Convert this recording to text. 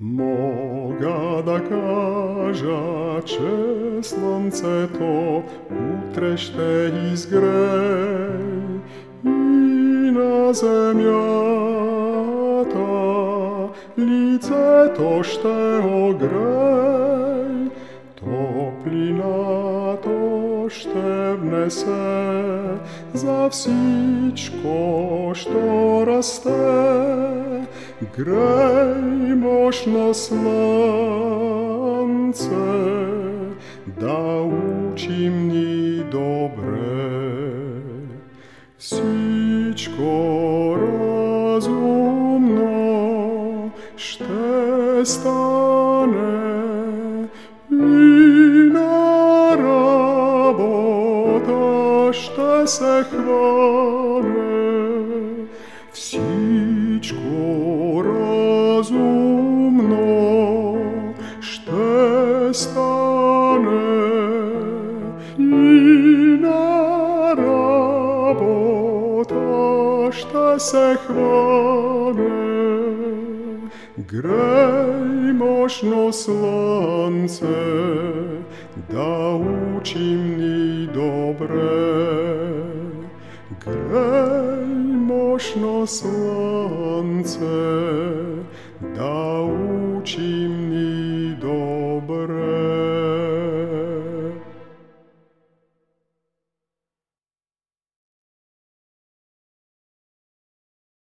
Мога да кажа, че слънцето утре ще изгрее и на земята лицето ще огрее, топлината ще внесе за всичко, що расте. Грей мощно слънце, да учим ни добре. Всичко разумно ще стане и на работа ще се хване. Всичко разумно ще стане и на работа ще се хване. Грей мощно слънце, да учим ни добре. Грей мощно слънце,